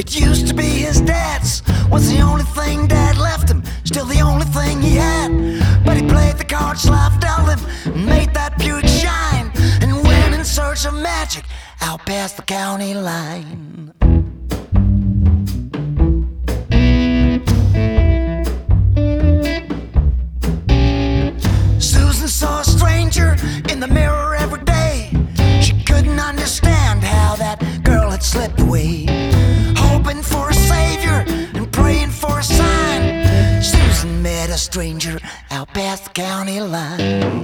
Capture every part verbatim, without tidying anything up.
It used to be his dad's, was the only thing Dad left him, still the only thing he had. But he played the cards life dealt him, and made that Buick shine, and went in search of magic out past the county line. Susan saw a stranger in the mirror every day. She couldn't understand how that girl had slipped away. Hoping for a savior and praying for a sign, Susan met a stranger out past the county line.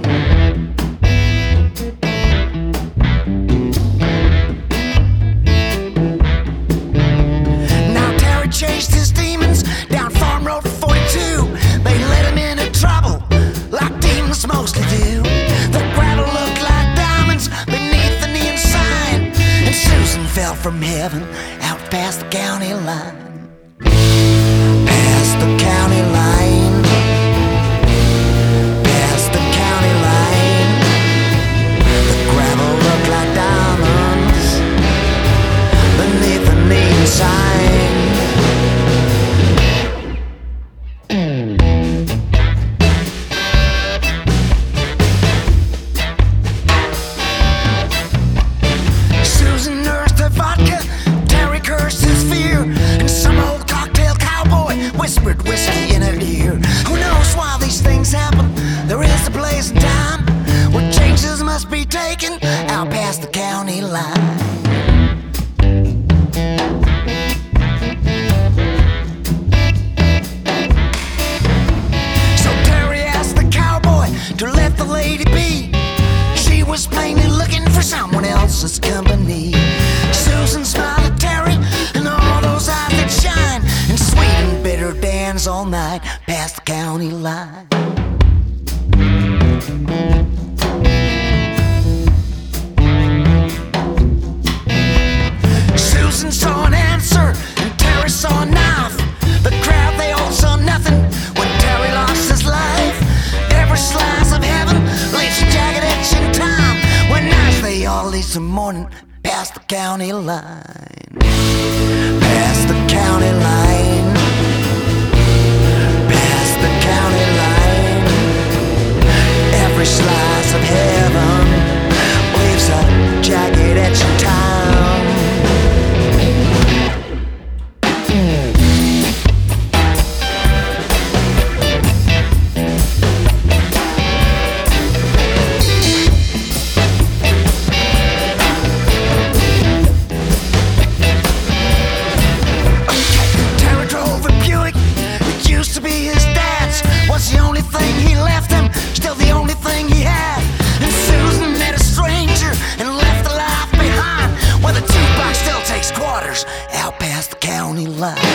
Now Terry chased his demons down Farm Road forty-two. They led him into trouble like demons mostly do. The gravel looked like diamonds beneath the neon sign, and Susan fell from heaven out past the county line. Past the county line. Past the county line. The gravel looked like diamonds beneath the neon sign. Susan nursed her vodka, Terry cursed his fear, and some old cocktail cowboy whispered whiskey in her ear. Who knows why these things happen? There is a place and time where changes must be taken out past the county line. So Terry asked the cowboy to let the lady be. She was plainly looking for someone else's company. Susan smiled at Terry and all those eyes that shine, and sweet and bitter dance all night past the county line. Susan saw an answer and Terry saw a knife. The crowd, they all saw nothing when Terry lost his life. Every slice of heaven leaves a jagged edge in time. When nights they all leave some morning past the county line. Past the county line. Past the county line. Every slice of heaven leaves a jagged edge in time. Terry drove a Buick, it used to be his dad's, was the only thing he left him, still the only thing he had. And Susan met a stranger and left the life behind, where the jukebox still takes quarters out past the county line.